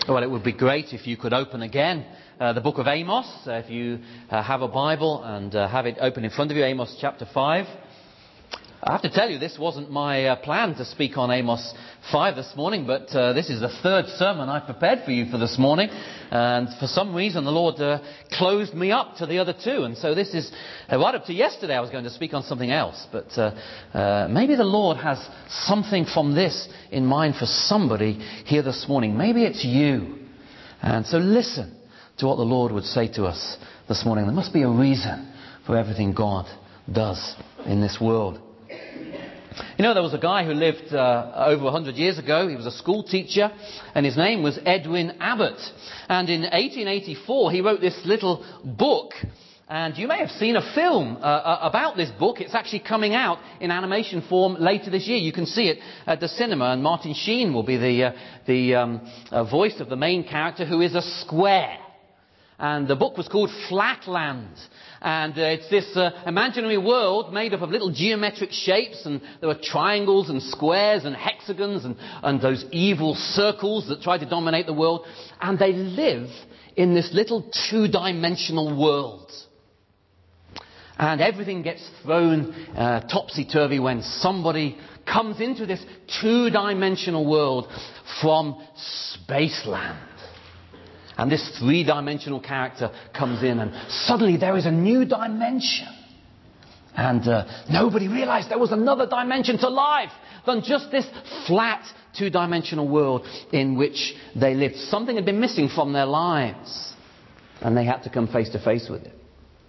Well, it would be great if you could open again the book of Amos. If you have a Bible and have it open in front of you, Amos chapter 5. I have to tell you, this wasn't my plan to speak on Amos 5 this morning, but this is the third sermon I've prepared for you for this morning. And for some reason, the Lord closed me up to the other two. And so this is, right up to yesterday, I was going to speak on something else. But maybe the Lord has something from this in mind for somebody here this morning. Maybe it's you. And so listen to what the Lord would say to us this morning. There must be a reason for everything God does in this world. You know, there was a guy who lived over 100 years ago. He was a school teacher, and his name was Edwin Abbott. And in 1884, he wrote this little book. And you may have seen a film about this book. It's actually coming out in animation form later this year. You can see it at the cinema. And Martin Sheen will be the voice of the main character, who is a square. And the book was called Flatland. And it's this imaginary world made up of little geometric shapes. And there were triangles and squares and hexagons and those evil circles that try to dominate the world. And they live in this little two-dimensional world. And everything gets thrown topsy-turvy when somebody comes into this two-dimensional world from Spaceland. And this three-dimensional character comes in, and suddenly there is a new dimension. And nobody realized there was another dimension to life than just this flat two-dimensional world in which they lived. Something had been missing from their lives, and they had to come face to face with it.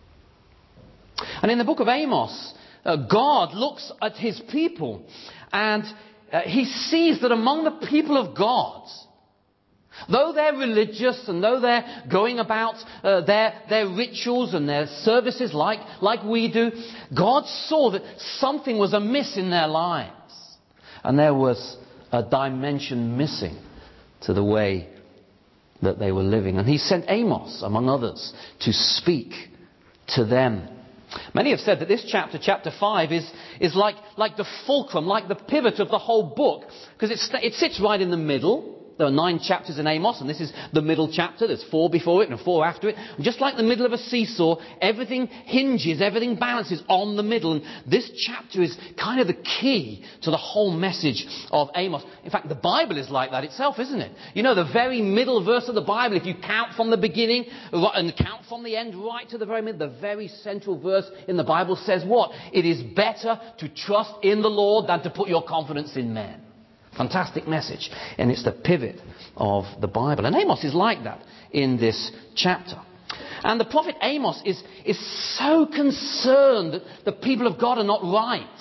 And in the book of Amos, God looks at his people, and he sees that among the people of God, though they're religious and though they're going about their rituals and their services like we do, God saw that something was amiss in their lives. And there was a dimension missing to the way that they were living. And he sent Amos, among others, to speak to them. Many have said that this chapter 5, is like the fulcrum, like the pivot of the whole book, because it sits right in the middle. There are 9 chapters in Amos, and this is the middle chapter. There's 4 before it and 4 after it. And just like the middle of a seesaw, everything hinges, everything balances on the middle. And this chapter is kind of the key to the whole message of Amos. In fact, the Bible is like that itself, isn't it? You know, the very middle verse of the Bible, if you count from the beginning and count from the end right to the very middle, the very central verse in the Bible says what? It is better to trust in the Lord than to put your confidence in men. Fantastic message. And it's the pivot of the Bible. And Amos is like that in this chapter. And the prophet Amos is so concerned that the people of God are not right.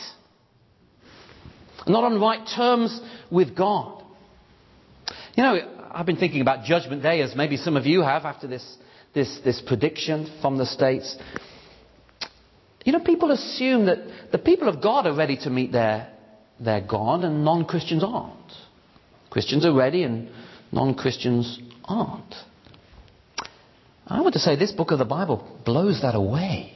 Not on right terms with God. You know, I've been thinking about Judgment Day, as maybe some of you have, after this prediction from the States. You know, people assume that the people of God are ready to meet their God, and non-Christians aren't. Christians are ready and non-Christians aren't. I want to say this book of the Bible blows that away.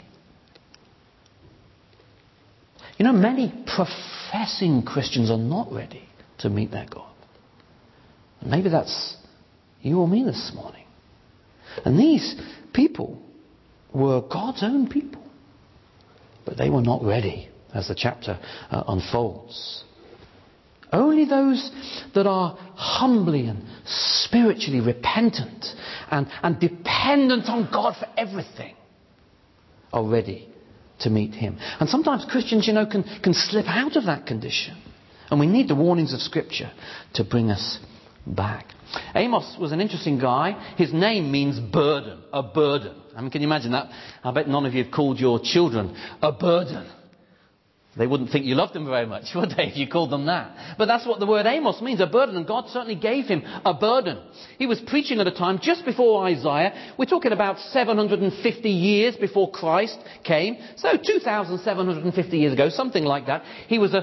You know, many professing Christians are not ready to meet their God. And maybe that's you or me this morning. And these people were God's own people, but they were not ready. As the chapter unfolds. Only those that are humbly and spiritually repentant and dependent on God for everything are ready to meet Him. And sometimes Christians, you know, can slip out of that condition. And we need the warnings of Scripture to bring us back. Amos was an interesting guy. His name means burden, a burden. I mean, can you imagine that? I bet none of you have called your children a burden. They wouldn't think you loved them very much, would they, if you called them that? But that's what the word Amos means, a burden. And God certainly gave him a burden. He was preaching at a time just before Isaiah. We're talking about 750 years before Christ came. So 2,750 years ago, something like that. He was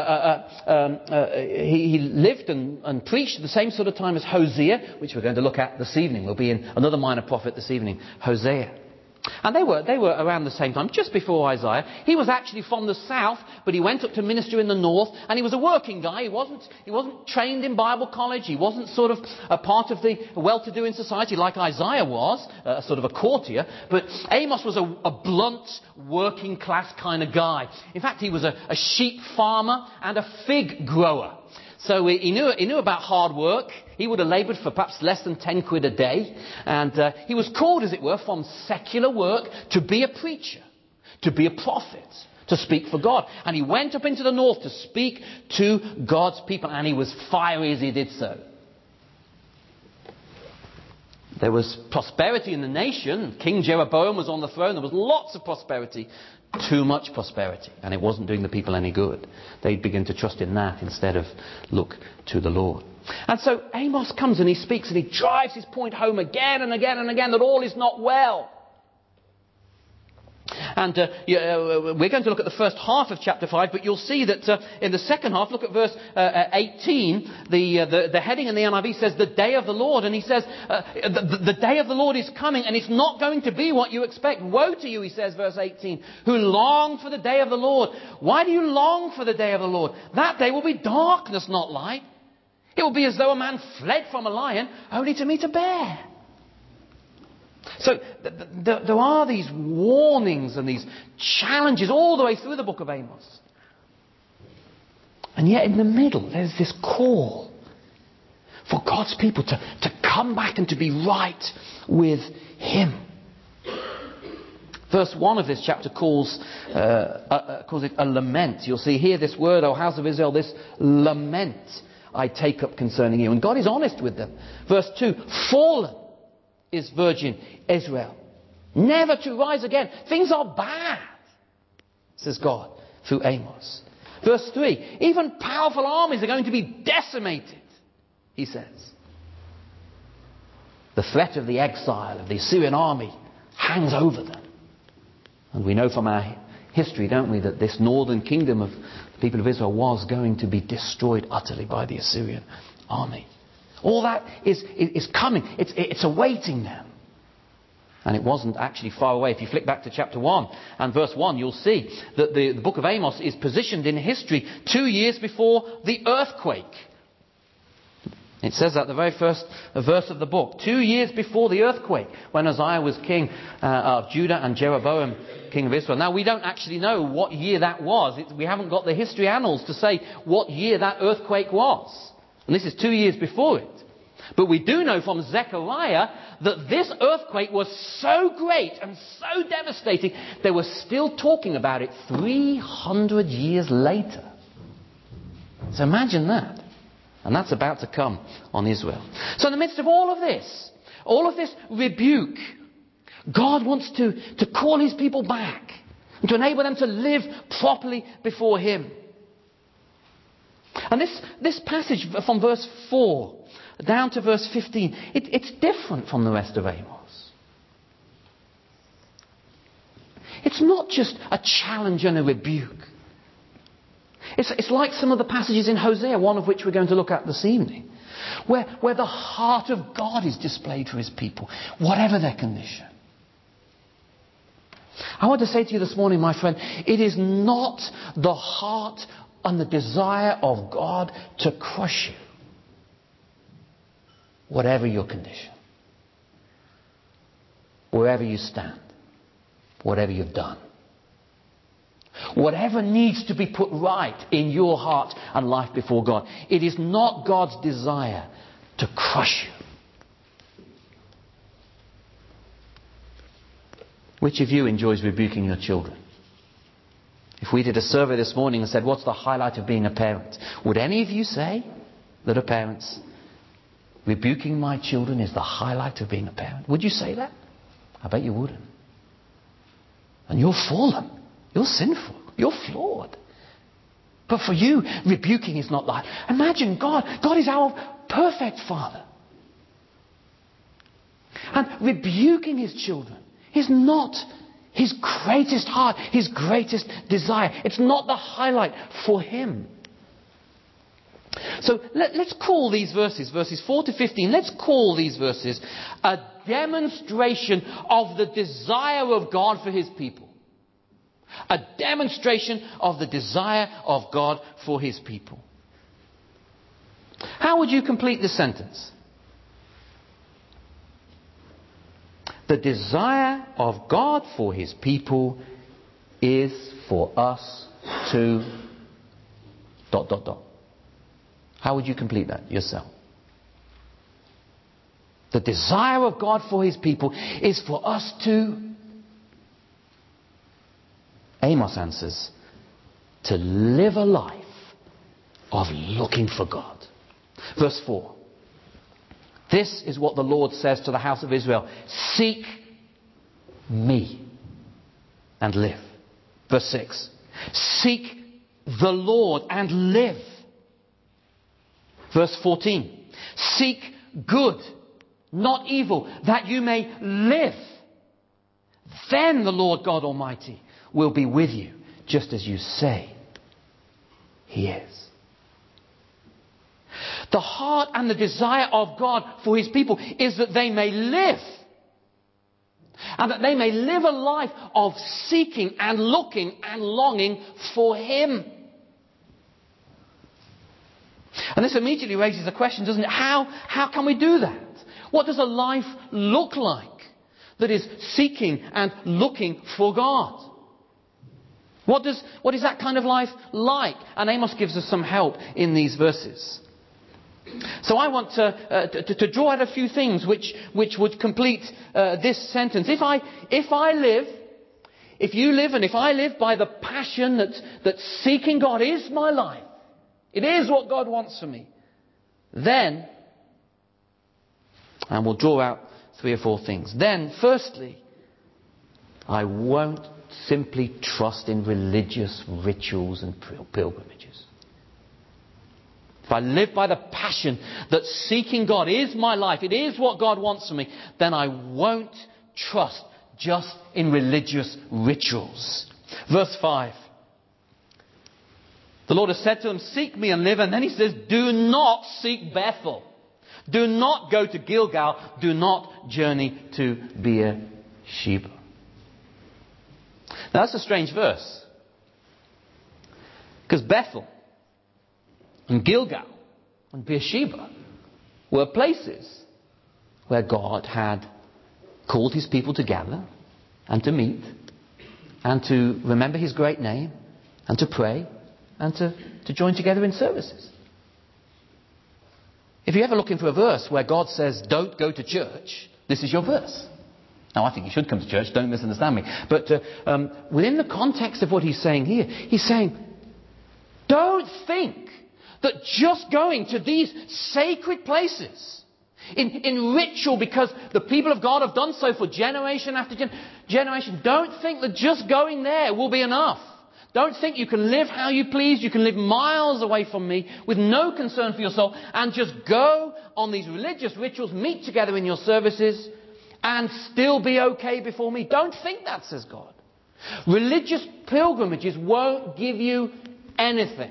he lived and preached at the same sort of time as Hosea, which we're going to look at this evening. We'll be in another minor prophet this evening, Hosea. And they were around the same time, just before Isaiah. He was actually from the south, but he went up to minister in the north, and he was a working guy. He wasn't trained in Bible college. He wasn't sort of a part of the well-to-do in society like Isaiah was, sort of a courtier. But Amos was a blunt, working class kind of guy. In fact, he was a sheep farmer and a fig grower. So he knew about hard work. He would have laboured for perhaps less than 10 quid a day. And he was called, as it were, from secular work to be a preacher, to be a prophet, to speak for God. And he went up into the north to speak to God's people. And he was fiery as he did so. There was prosperity in the nation. King Jeroboam was on the throne. There was lots of prosperity. Too much prosperity. And it wasn't doing the people any good. They'd begin to trust in that instead of look to the Lord. And so Amos comes and he speaks and he drives his point home again and again and again that all is not well. And we're going to look at the first half of chapter 5, but you'll see that in the second half, look at verse 18, the heading in the NIV says, the day of the Lord. And he says, the day of the Lord is coming, and it's not going to be what you expect. Woe to you, he says, verse 18, who long for the day of the Lord. Why do you long for the day of the Lord? That day will be darkness, not light. It will be as though a man fled from a lion, only to meet a bear. So there are these warnings and these challenges all the way through the book of Amos. And yet in the middle there's this call for God's people to come back and to be right with Him. Verse 1 of this chapter calls it a lament. You'll see here this word, O house of Israel, this lament I take up concerning you. And God is honest with them. Verse 2, fallen is virgin Israel, never to rise again. Things are bad, says God through Amos. Verse 3, even powerful armies are going to be decimated, he says. The threat of the exile of the Assyrian army hangs over them. And we know from our history, don't we, that this northern kingdom of the people of Israel was going to be destroyed utterly by the Assyrian army. All that is coming. It's awaiting them. And it wasn't actually far away. If you flick back to chapter 1 and verse 1, you'll see that the book of Amos is positioned in history 2 years before the earthquake. It says that the very first verse of the book. 2 years before the earthquake, when Uzziah was king of Judah and Jeroboam king of Israel. Now, we don't actually know what year that was. We haven't got the history annals to say what year that earthquake was. And this is 2 years before it. But we do know from Zechariah that this earthquake was so great and so devastating, they were still talking about it 300 years later. So imagine that. And that's about to come on Israel. So in the midst of all of this rebuke, God wants to call His people back and to enable them to live properly before Him. And this passage from verse 4 down to verse 15, it's different from the rest of Amos. It's not just a challenge and a rebuke. It's like some of the passages in Hosea, one of which we're going to look at this evening, where the heart of God is displayed for His people, whatever their condition. I want to say to you this morning, my friend, it is not the heart and the desire of God to crush you, whatever your condition, wherever you stand, whatever you've done. Whatever needs to be put right in your heart and life before God. It is not God's desire to crush you. Which of you enjoys rebuking your children? If we did a survey this morning and said, what's the highlight of being a parent? Would any of you say that are parents, rebuking my children is the highlight of being a parent? Would you say that? I bet you wouldn't. And you're fallen. You're sinful. You're flawed. But for you, rebuking is not like. Imagine God. God is our perfect Father. And rebuking His children is not His greatest heart, His greatest desire. It's not the highlight for Him. So let's call these verses 4 to 15, let's call these verses a demonstration of the desire of God for his people. A demonstration of the desire of God for his people. How would you complete this sentence? The desire of God for his people is for us to... ... How would you complete that yourself? The desire of God for his people is for us to... Amos answers, to live a life of looking for God. Verse 4. This is what the Lord says to the house of Israel. Seek me and live. Verse 6. Seek the Lord and live. Verse 14. Seek good, not evil, that you may live. Then the Lord God Almighty will be with you, just as you say he is. The heart and the desire of God for his people is that they may live. And that they may live a life of seeking and looking and longing for him. And this immediately raises the question, doesn't it? How can we do that? What does a life look like that is seeking and looking for God? What is that kind of life like? And Amos gives us some help in these verses. So I want to draw out a few things which would complete this sentence. If you live and if I live by the passion that seeking God is my life, it is what God wants for me, then, and we'll draw out 3 or 4 things. Then, firstly, I won't simply trust in religious rituals and pilgrimages. If I live by the passion that seeking God is my life, it is what God wants for me, then I won't trust just in religious rituals. Verse 5. The Lord has said to him, seek me and live. And then he says, do not seek Bethel. Do not go to Gilgal. Do not journey to Beersheba. Now that's a strange verse. Because Bethel and Gilgal and Beersheba were places where God had called his people to gather and to meet and to remember his great name and to pray and to join together in services. If you're ever looking for a verse where God says, don't go to church, this is your verse. Now, I think you should come to church, don't misunderstand me. But within the context of what he's saying here, he's saying, don't think that just going to these sacred places in ritual because the people of God have done so for generation after generation, don't think that just going there will be enough. Don't think you can live how you please. You can live miles away from me with no concern for your soul and just go on these religious rituals, meet together in your services and still be okay before me. Don't think that, says God. Religious pilgrimages won't give you anything,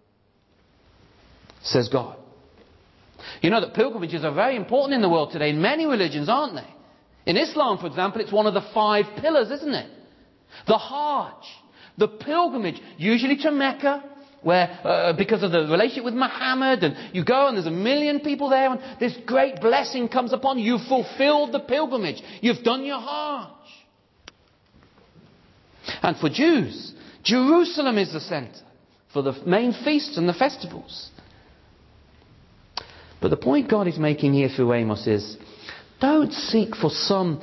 says God. You know that pilgrimages are very important in the world today, in many religions, aren't they? In Islam, for example, it's one of the 5 pillars, isn't it? The Hajj, the pilgrimage, usually to Mecca, where because of the relationship with Muhammad, and you go and there's 1 million people there, and this great blessing comes upon you. You've fulfilled the pilgrimage. You've done your Hajj. And for Jews, Jerusalem is the centre for the main feasts and the festivals. But the point God is making here through Amos is, don't seek for some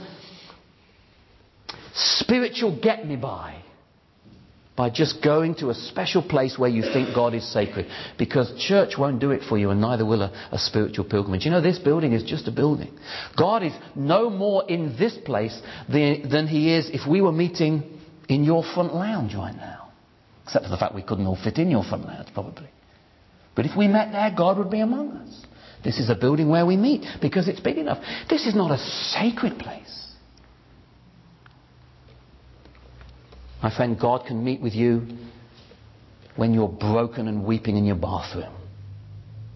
spiritual get-me-by just going to a special place where you think God is sacred. Because church won't do it for you, and neither will a spiritual pilgrimage. You know, this building is just a building. God is no more in this place than he is if we were meeting in your front lounge right now. Except for the fact we couldn't all fit in your front lounge, probably. But if we met there, God would be among us. This is a building where we meet because it's big enough. This is not a sacred place. My friend, God can meet with you when you're broken and weeping in your bathroom.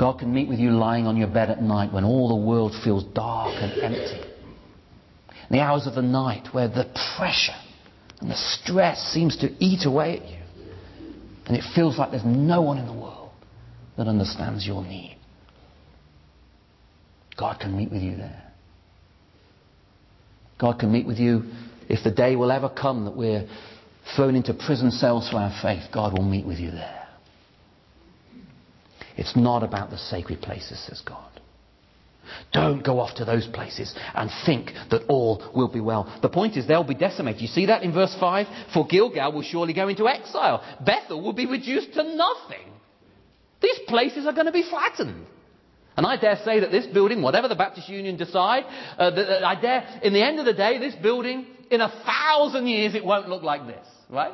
God can meet with you lying on your bed at night when all the world feels dark and empty. In the hours of the night where the pressure and the stress seems to eat away at you. And it feels like there's no one in the world that understands your need. God can meet with you there. God can meet with you if the day will ever come that we're thrown into prison cells for our faith. God will meet with you there. It's not about the sacred places, says God. Don't go off to those places and think that all will be well. The point is they'll be decimated. You see that in verse 5? For Gilgal will surely go into exile. Bethel will be reduced to nothing. These places are going to be flattened. And I dare say that this building, whatever the Baptist Union decide, I dare, in the end of the day, this building, in 1,000 years, it won't look like this. Right?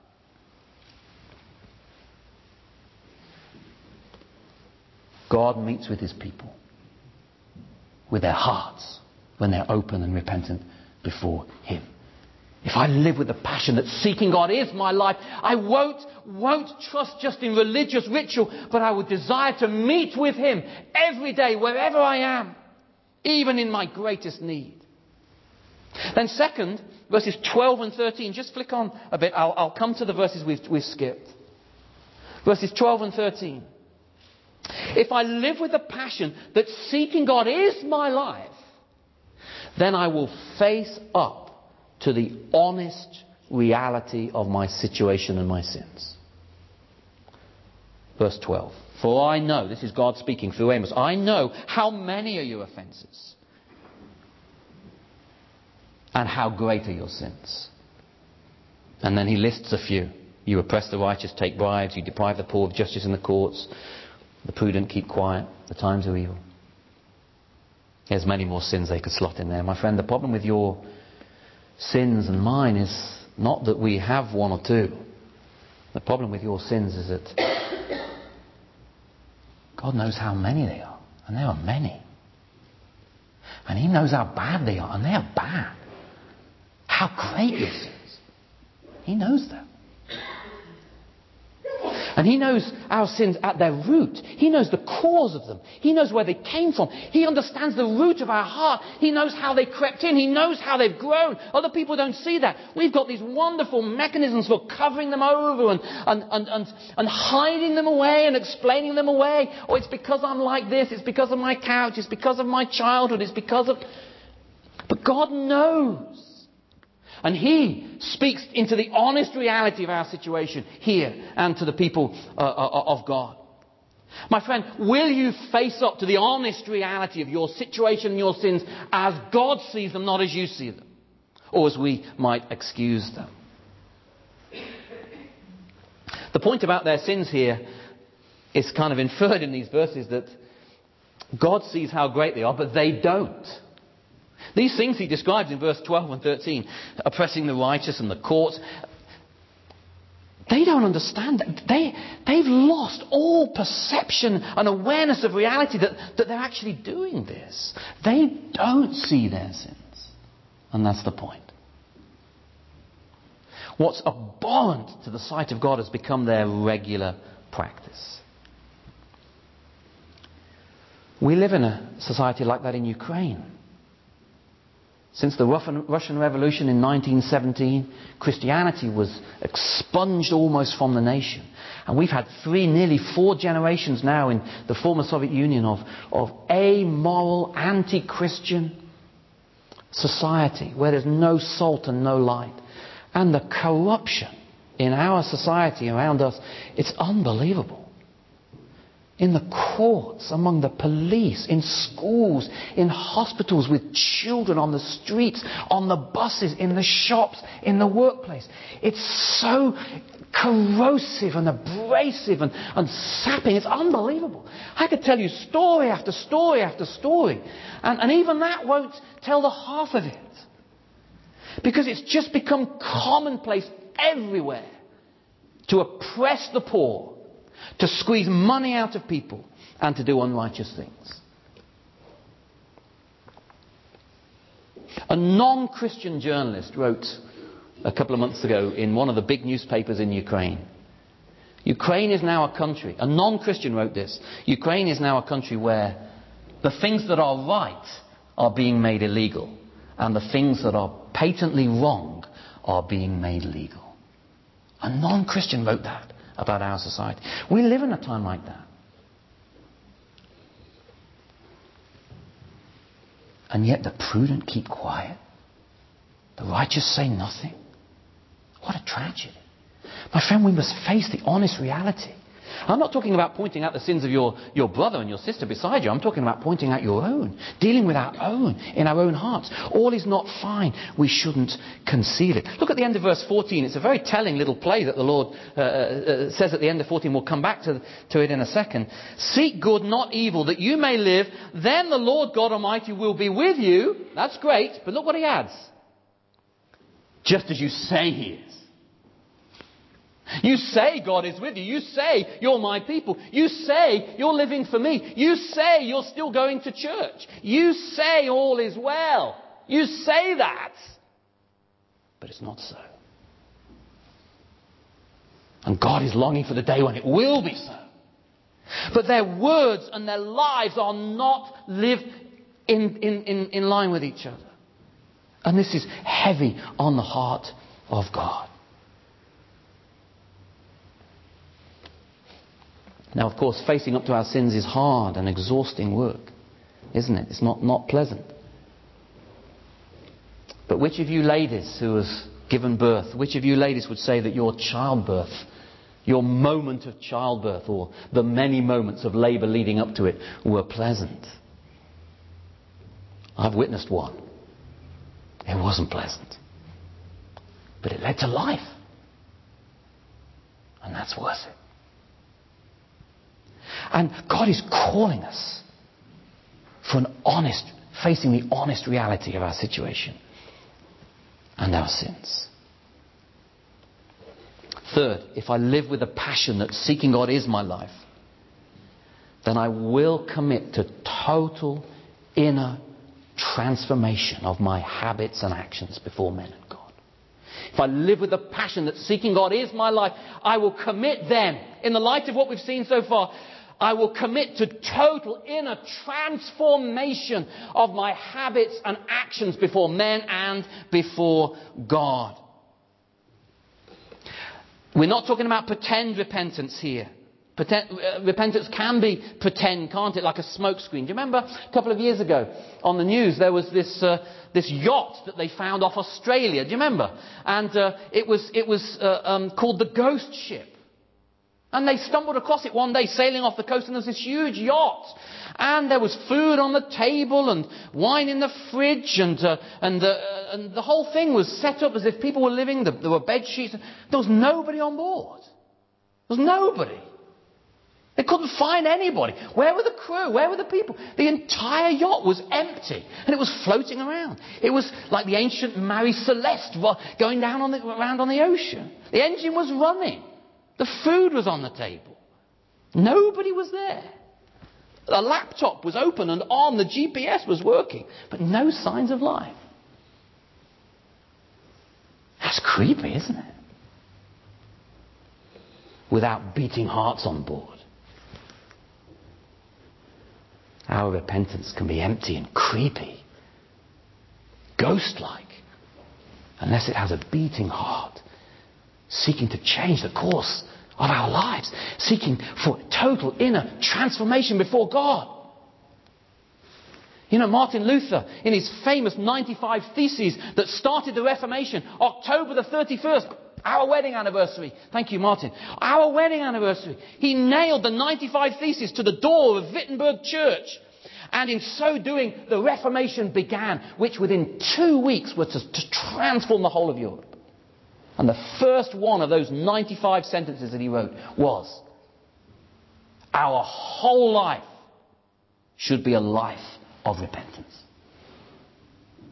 God meets with his people with their hearts when they're open and repentant before him. If I live with the passion that seeking God is my life, I won't trust just in religious ritual, but I would desire to meet with him every day, wherever I am, even in my greatest need. Then second, verses 12 and 13. Just flick on a bit. I'll come to the verses we've skipped. Verses 12 and 13. If I live with the passion that seeking God is my life, then I will face up to the honest reality of my situation and my sins. Verse 12. For I know, this is God speaking through Amos, I know how many are your offences and how great are your sins. And then he lists a few. You oppress the righteous, take bribes, you deprive the poor of justice in the courts. The prudent keep quiet. The times are evil. There's many more sins they could slot in there. My friend, the problem with your sins and mine is not that we have one or two. The problem with your sins is that God knows how many they are. And there are many. And he knows how bad they are. And they are bad. How great your sins. He knows that. And he knows our sins at their root. He knows the cause of them. He knows where they came from. He understands the root of our heart. He knows how they crept in. He knows how they've grown. Other people don't see that. We've got these wonderful mechanisms for covering them over and hiding them away and explaining them away. Oh, it's because I'm like this. It's because of my couch. It's because of my childhood. It's because of... But God knows. And he speaks into the honest reality of our situation here and to the people of God. My friend, will you face up to the honest reality of your situation and your sins as God sees them, not as you see them? Or as we might excuse them? The point about their sins here is kind of inferred in these verses that God sees how great they are, but they don't. These things he describes in verse 12 and 13, oppressing the righteous and the courts, they don't understand that. They've lost all perception and awareness of reality that they're actually doing this. They don't see their sins. And that's the point. What's abhorrent to the sight of God has become their regular practice. We live in a society like that in Ukraine. Since the Russian Revolution in 1917, Christianity was expunged almost from the nation. And we've had nearly 4 generations now in the former Soviet Union of amoral, anti-Christian society where there's no salt and no light. And the corruption in our society around us, it's unbelievable. In the courts, among the police, in schools, in hospitals, with children on the streets, on the buses, in the shops, in the workplace. It's so corrosive and abrasive and sapping. It's unbelievable. I could tell you story after story after story. And even that won't tell the half of it. Because it's just become commonplace everywhere to oppress the poor, to squeeze money out of people, and to do unrighteous things. A non-Christian journalist wrote a couple of months ago in one of the big newspapers in Ukraine, Ukraine is now a country, a non-Christian wrote this, Ukraine is now a country where the things that are right are being made illegal, and the things that are patently wrong are being made legal. A non-Christian wrote that about our society. We live in a time like that. And yet the prudent keep quiet. The righteous say nothing. What a tragedy. My friend, we must face the honest reality. I'm not talking about pointing out the sins of your brother and your sister beside you. I'm talking about pointing out your own. Dealing with our own, in our own hearts. All is not fine. We shouldn't conceal it. Look at the end of verse 14. It's a very telling little play that the Lord says at the end of 14. We'll come back to it in a second. Seek good, not evil, that you may live. Then the Lord God Almighty will be with you. That's great. But look what he adds. Just as you say he is. You say God is with you. You say you're my people. You say you're living for me. You say you're still going to church. You say all is well. You say that. But it's not so. And God is longing for the day when it will be so. But their words and their lives are not lived in line with each other. And this is heavy on the heart of God. Now, of course, facing up to our sins is hard and exhausting work, isn't it? It's not pleasant. But which of you ladies who has given birth, which of you ladies would say that your childbirth, your moment of childbirth, or the many moments of labour leading up to it were pleasant? I've witnessed one. It wasn't pleasant. But it led to life. And that's worth it. And God is calling us for facing the honest reality of our situation and our sins. Third, if I live with a passion that seeking God is my life, then I will commit to total inner transformation of my habits and actions before men and God. If I live with the passion that seeking God is my life, I will commit then, in the light of what we've seen so far, I will commit to total inner transformation of my habits and actions before men and before God. We're not talking about pretend repentance here. Repentance can be pretend, can't it? Like a smokescreen. Do you remember a couple of years ago on the news there was this yacht that they found off Australia? Do you remember? And it was called the Ghost Ship. And they stumbled across it one day sailing off the coast, and there was this huge yacht. And there was food on the table and wine in the fridge, and the whole thing was set up as if people were living. There were bed sheets. There was nobody on board. There was nobody. They couldn't find anybody. Where were the crew? Where were the people? The entire yacht was empty, and it was floating around. It was like the ancient Marie Celeste going down around on the ocean. The engine was running. The food was on the table. Nobody was there. A laptop was open and on. The GPS was working. But no signs of life. That's creepy, isn't it? Without beating hearts on board. Our repentance can be empty and creepy. Ghost-like. Unless it has a beating heart. Seeking to change the course of our lives. Seeking for total inner transformation before God. You know, Martin Luther, in his famous 95 Theses that started the Reformation, October the 31st, our wedding anniversary. Thank you, Martin. Our wedding anniversary. He nailed the 95 Theses to the door of Wittenberg Church. And in so doing, the Reformation began, which within 2 weeks was to transform the whole of Europe. And the first one of those 95 sentences that he wrote was, our whole life should be a life of repentance.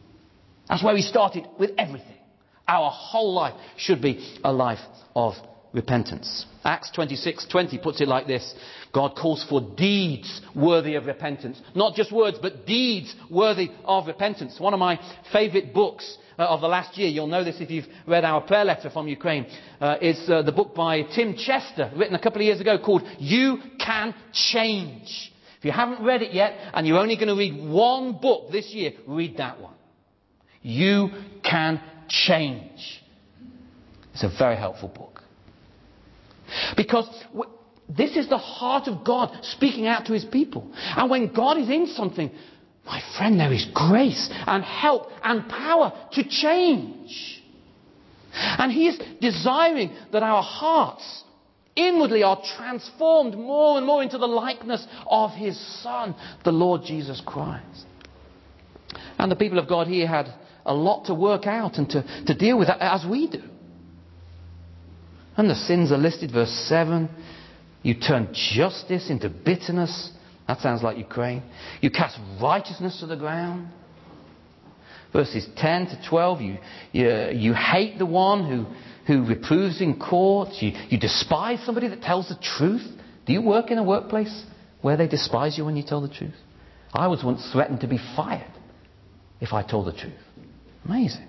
That's where he started with everything. Our whole life should be a life of repentance. Acts 26:20 puts it like this. God calls for deeds worthy of repentance. Not just words, but deeds worthy of repentance. One of my favourite books of the last year, you'll know this if you've read our prayer letter from Ukraine, is the book by Tim Chester, written a couple of years ago, called You Can Change. If you haven't read it yet, and you're only going to read one book this year, read that one. You Can Change. It's a very helpful book. Because this is the heart of God speaking out to his people. And when God is in something, my friend, there is grace and help and power to change. And he is desiring that our hearts inwardly are transformed more and more into the likeness of his Son, the Lord Jesus Christ. And the people of God here had a lot to work out and to deal with, as we do. And the sins are listed, verse 7. You turn justice into bitterness. That sounds like Ukraine. You cast righteousness to the ground. Verses 10 to 12. You hate the one who reproves in court. You despise somebody that tells the truth. Do you work in a workplace where they despise you when you tell the truth? I was once threatened to be fired if I told the truth. Amazing.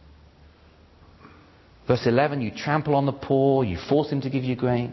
Verse 11, you trample on the poor, you force him to give you grain.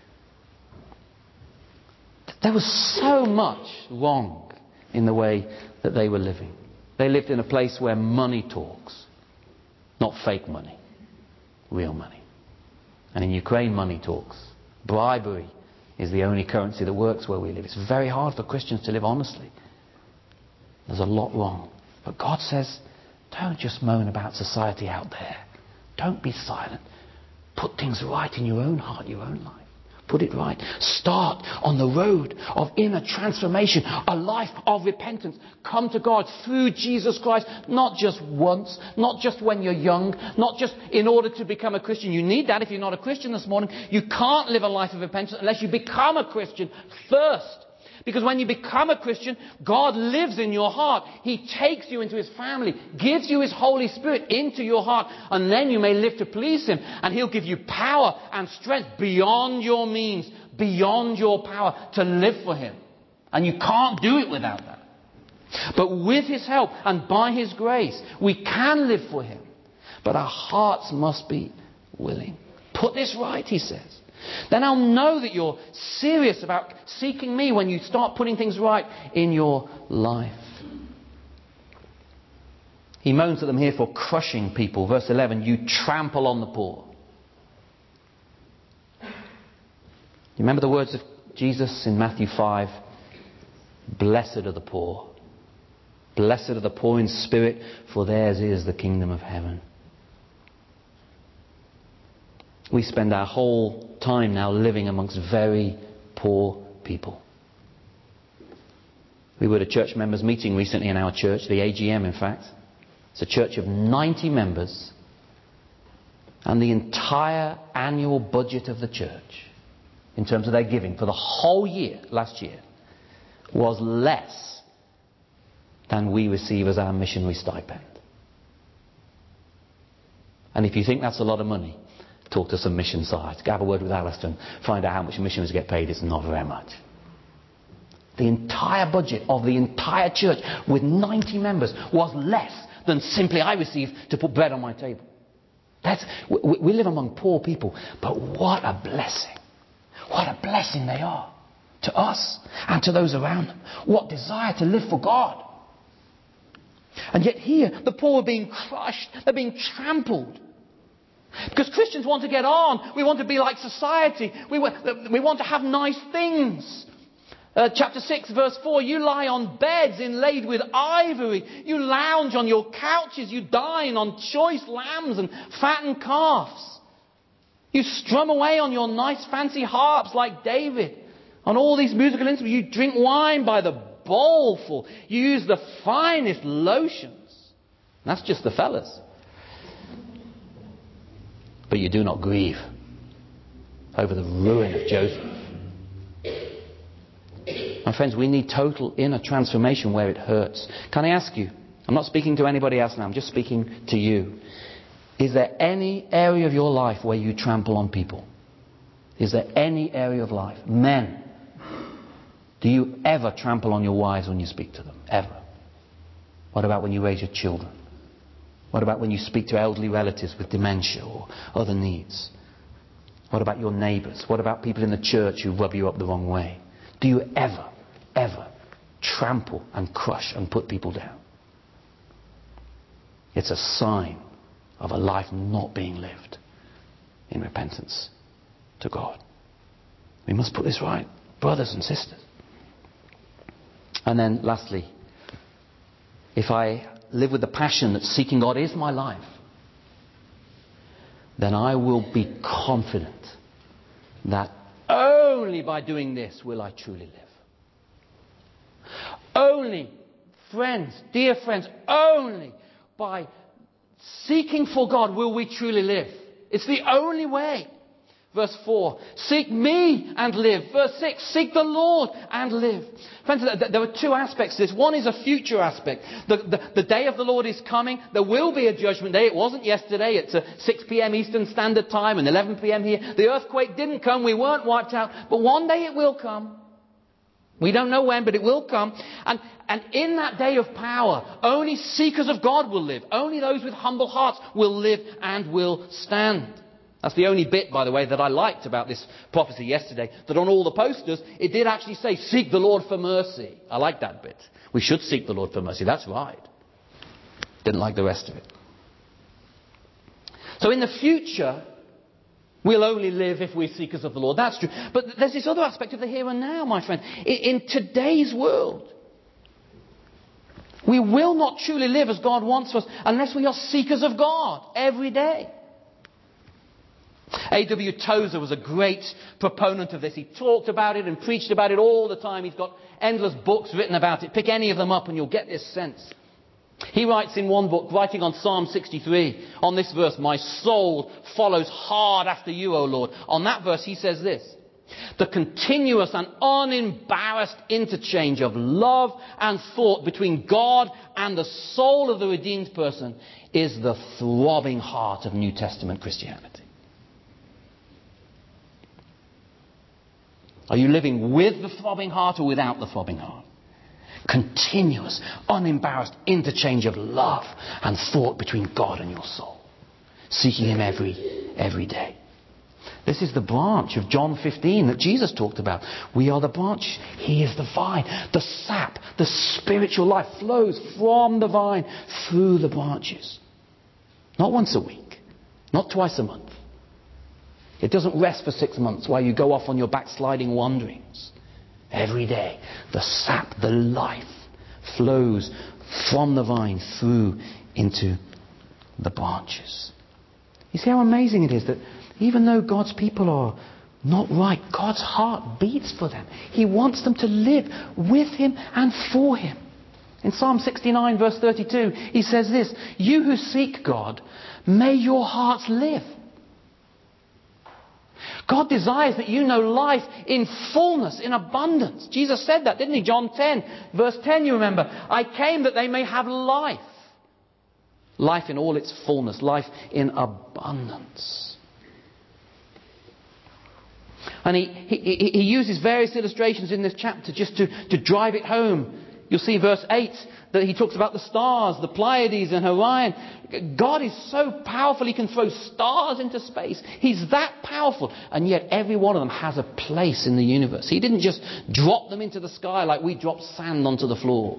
There was so much wrong in the way that they were living. They lived in a place where money talks. Not fake money. Real money. And in Ukraine, money talks. Bribery is the only currency that works where we live. It's very hard for Christians to live honestly. There's a lot wrong. But God says, don't just moan about society out there. Don't be silent. Put things right in your own heart, your own life. Put it right. Start on the road of inner transformation, a life of repentance. Come to God through Jesus Christ, not just once, not just when you're young, not just in order to become a Christian. You need that if you're not a Christian this morning. You can't live a life of repentance unless you become a Christian first. Because when you become a Christian, God lives in your heart. He takes you into his family, gives you his Holy Spirit into your heart, and then you may live to please him. And he'll give you power and strength beyond your means, beyond your power to live for him. And you can't do it without that. But with his help and by his grace, we can live for him. But our hearts must be willing. Put this right, he says. Then I'll know that you're serious about seeking me when you start putting things right in your life. He moans at them here for crushing people. Verse 11, you trample on the poor. You remember the words of Jesus in Matthew 5? Blessed are the poor. Blessed are the poor in spirit, for theirs is the kingdom of heaven. We spend our whole time now living amongst very poor people. We were at a church members meeting recently in our church, the AGM in fact. It's a church of 90 members. And the entire annual budget of the church, in terms of their giving for the whole year, last year, was less than we receive as our missionary stipend. And if you think that's a lot of money, talk to some mission sites. Have a word with Alistair and find out how much missionaries get paid. It's not very much. The entire budget of the entire church with 90 members was less than simply I receive to put bread on my table. We live among poor people, but what a blessing. What a blessing they are to us and to those around them. What desire to live for God. And yet here, the poor are being crushed. They're being trampled. Because Christians want to get on. We want to be like society. We want to have nice things. Chapter 6 verse 4, you lie on beds inlaid with ivory. You lounge on your couches. You dine on choice lambs and fattened calves. You strum away on your nice fancy harps like David. On all these musical instruments. You drink wine by the bowlful. You use the finest lotions. That's just the fellas. But you do not grieve over the ruin of Joseph. My friends, we need total inner transformation where it hurts. Can I ask you, I'm not speaking to anybody else now, I'm just speaking to you. Is there any area of your life where you trample on people? Is there any area of life? Men, do you ever trample on your wives when you speak to them? Ever? What about when you raise your children? What about when you speak to elderly relatives with dementia or other needs? What about your neighbours? What about people in the church who rub you up the wrong way? Do you ever trample and crush and put people down? It's a sign of a life not being lived in repentance to God. We must put this right, brothers and sisters. And then lastly, if I live with the passion that seeking God is my life, then I will be confident that only by doing this will I truly live. Only, friends, dear friends, only by seeking for God will we truly live. It's the only way. Verse 4, seek me and live. Verse 6, seek the Lord and live. Friends, there are two aspects to this. One is a future aspect. The day of the Lord is coming. There will be a judgment day. It wasn't yesterday. It's 6 p.m. Eastern Standard Time and 11 p.m. here. The earthquake didn't come. We weren't wiped out. But one day it will come. We don't know when, but it will come. And in that day of power, only seekers of God will live. Only those with humble hearts will live and will stand. That's the only bit, by the way, that I liked about this prophecy yesterday. That on all the posters, it did actually say, seek the Lord for mercy. I like that bit. We should seek the Lord for mercy. That's right. Didn't like the rest of it. So in the future, we'll only live if we're seekers of the Lord. That's true. But there's this other aspect of the here and now, my friend. In today's world, we will not truly live as God wants us unless we are seekers of God every day. A.W. Tozer was a great proponent of this. He talked about it and preached about it all the time. He's got endless books written about it. Pick any of them up and you'll get this sense. He writes in one book, writing on Psalm 63, on this verse, my soul follows hard after you, O Lord. On that verse he says this, the continuous and unembarrassed interchange of love and thought between God and the soul of the redeemed person is the throbbing heart of New Testament Christianity. Are you living with the throbbing heart or without the throbbing heart? Continuous, unembarrassed interchange of love and thought between God and your soul. Seeking Him every day. This is the branch of John 15 that Jesus talked about. We are the branch. He is the vine. The sap, the spiritual life flows from the vine through the branches. Not once a week. Not twice a month. It doesn't rest for 6 months while you go off on your backsliding wanderings. Every day, the sap, the life, flows from the vine through into the branches. You see how amazing it is that even though God's people are not right, God's heart beats for them. He wants them to live with Him and for Him. In Psalm 69 verse 32, He says this, you who seek God, may your hearts live. God desires that you know life in fullness, in abundance. Jesus said that, didn't He? John 10, verse 10, you remember. I came that they may have life. Life in all its fullness. Life in abundance. And he uses various illustrations in this chapter just to drive it home. You'll see verse 8 that he talks about the stars, the Pleiades and Orion. God is so powerful He can throw stars into space. He's that powerful. And yet every one of them has a place in the universe. He didn't just drop them into the sky like we drop sand onto the floor.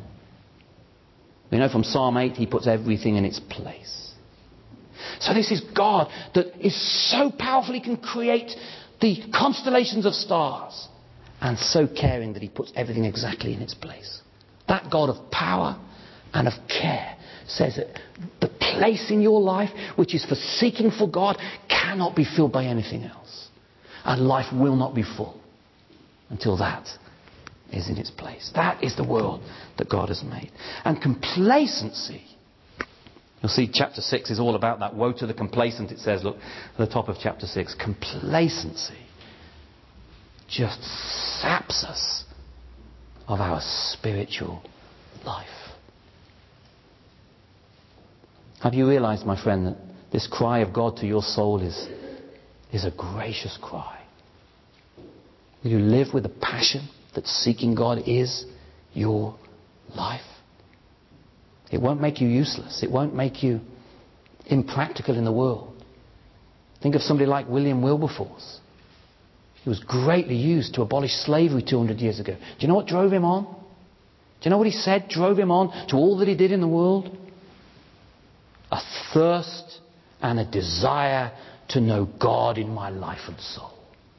We know from Psalm 8 He puts everything in its place. So this is God that is so powerful He can create the constellations of stars. And so caring that He puts everything exactly in its place. That God of power and of care says that the place in your life which is for seeking for God cannot be filled by anything else. And life will not be full until that is in its place. That is the world that God has made. And complacency. You'll see chapter 6 is all about that. Woe to the complacent, it says, look, at the top of chapter 6. Complacency just saps us of our spiritual life. Have you realized, my friend, that this cry of God to your soul is a gracious cry? Will you live with the passion that seeking God is your life? It won't make you useless. It won't make you impractical in the world. Think of somebody like William Wilberforce. He was greatly used to abolish slavery 200 years ago. Do you know what drove him on? Do you know what he said drove him on to all that he did in the world? A thirst and a desire to know God in my life and soul.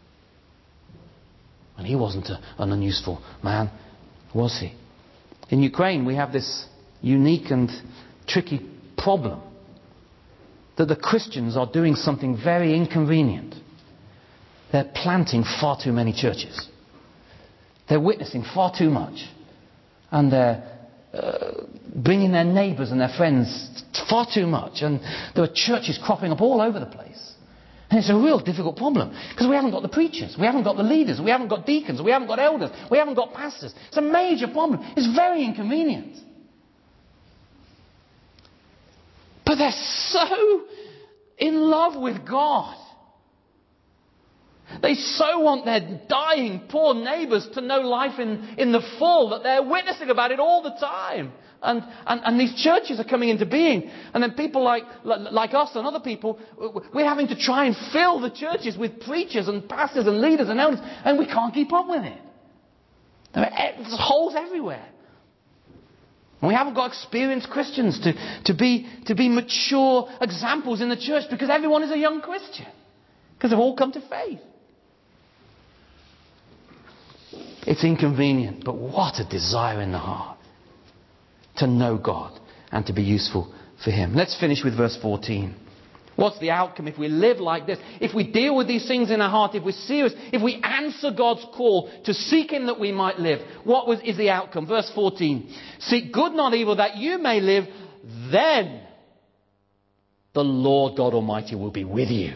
And he wasn't an unuseful man, was he? In Ukraine we have this unique and tricky problem that the Christians are doing something very inconvenient. They're planting far too many churches. They're witnessing far too much. And they're bringing their neighbours and their friends far too much. And there are churches cropping up all over the place. And it's a real difficult problem. Because we haven't got the preachers. We haven't got the leaders. We haven't got deacons. We haven't got elders. We haven't got pastors. It's a major problem. It's very inconvenient. But they're so in love with God. They so want their dying poor neighbours to know life in the full that they're witnessing about it all the time. And these churches are coming into being. And then people like us and other people, we're having to try and fill the churches with preachers and pastors and leaders and elders. And we can't keep up with it. There's holes everywhere. And we haven't got experienced Christians to be mature examples in the church because everyone is a young Christian. Because they've all come to faith. It's inconvenient, but what a desire in the heart to know God and to be useful for Him. Let's finish with verse 14. What's the outcome if we live like this? If we deal with these things in our heart, if we're serious, if we answer God's call to seek Him that we might live, is the outcome? Verse 14. Seek good, not evil, that you may live. Then the Lord God Almighty will be with you.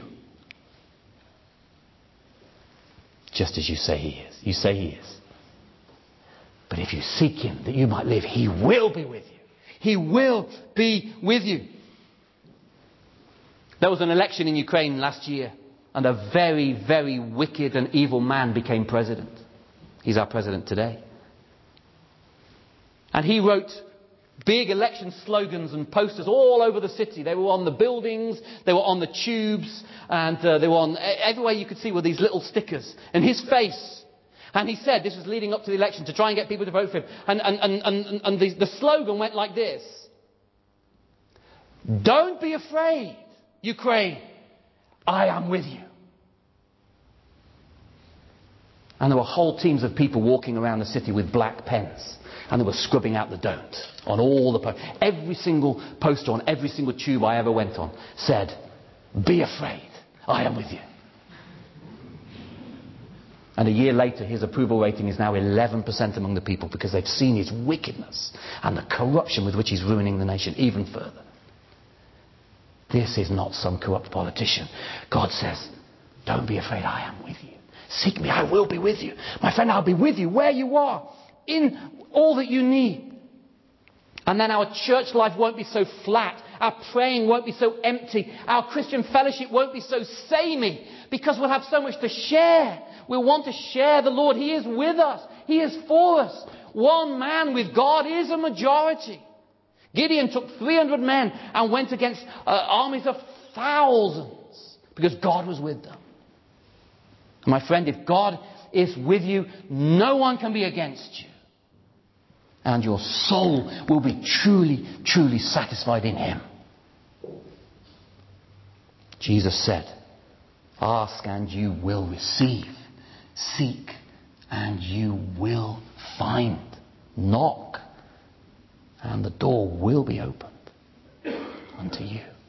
Just as you say He is. You say He is. But if you seek Him that you might live, He will be with you. He will be with you. There was an election in Ukraine last year, and a very, very wicked and evil man became president. He's our president today. And he wrote big election slogans and posters all over the city. They were on the buildings, they were on the tubes, and they were on everywhere you could see were these little stickers. And his face. And he said, this was leading up to the election, to try and get people to vote for him. And the slogan went like this. Don't be afraid, Ukraine. I am with you. And there were whole teams of people walking around the city with black pens. And they were scrubbing out the don't on all the posters. Every single poster on every single tube I ever went on said, be afraid, I am with you. And a year later, his approval rating is now 11% among the people because they've seen his wickedness and the corruption with which he's ruining the nation even further. This is not some corrupt politician. God says, don't be afraid, I am with you. Seek me, I will be with you. My friend, I'll be with you where you are, in all that you need. And then our church life won't be so flat. Our praying won't be so empty. Our Christian fellowship won't be so samey because we'll have so much to share. We'll want to share the Lord. He is with us. He is for us. One man with God is a majority. Gideon took 300 men and went against armies of thousands because God was with them. My friend, if God is with you, no one can be against you. And your soul will be truly, truly satisfied in Him. Jesus said, ask and you will receive. Seek and you will find. Knock and the door will be opened unto you.